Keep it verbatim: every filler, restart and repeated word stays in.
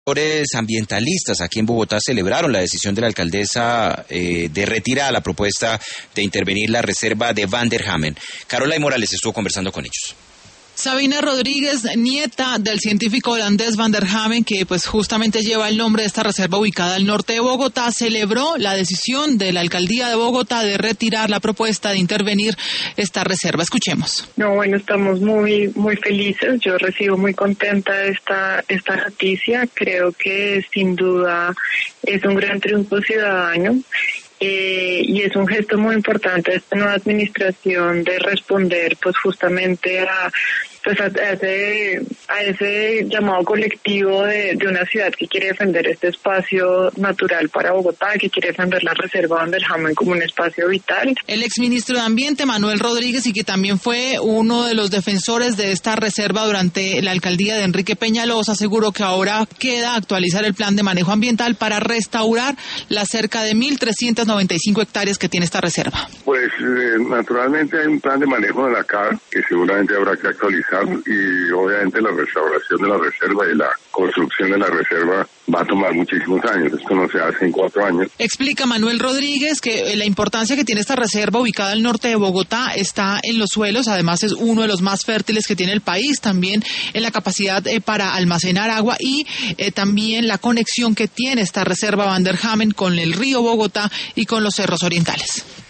Los ambientalistas aquí en Bogotá celebraron la decisión de la alcaldesa eh, de retirar la propuesta de intervenir la reserva de Van der Hamen. Carola Morales estuvo conversando con ellos. Sabina Rodríguez, nieta del científico holandés Van der Hamen, que pues justamente lleva el nombre de esta reserva ubicada al norte de Bogotá, celebró la decisión de la alcaldía de Bogotá de retirar la propuesta de intervenir esta reserva. Escuchemos. No, bueno, estamos muy muy felices. Yo recibo muy contenta esta esta noticia. Creo que sin duda es un gran triunfo ciudadano. Eh, y es un gesto muy importante de esta nueva administración de responder pues justamente a pues a, a ese a ese llamado colectivo de, de una ciudad que quiere defender este espacio natural para Bogotá, que quiere defender la reserva Van der Hamen como un espacio vital. El exministro de Ambiente, Manuel Rodríguez, y que también fue uno de los defensores de esta reserva durante la alcaldía de Enrique Peñalosa, aseguró que ahora queda actualizar el plan de manejo ambiental para restaurar las cerca de mil trescientas noventa y cinco hectáreas que tiene esta reserva. Pues eh, naturalmente hay un plan de manejo de la C A R que seguramente habrá que actualizar, y obviamente la restauración de la reserva y la construcción de la reserva va a tomar muchísimos años. Esto no se hace en cuatro años. Explica Manuel Rodríguez que la importancia que tiene esta reserva ubicada al norte de Bogotá está en los suelos. Además es uno de los más fértiles que tiene el país, también en la capacidad eh, para almacenar agua y eh, también la conexión que tiene esta reserva Van der Hamen con el río Bogotá y con los cerros orientales.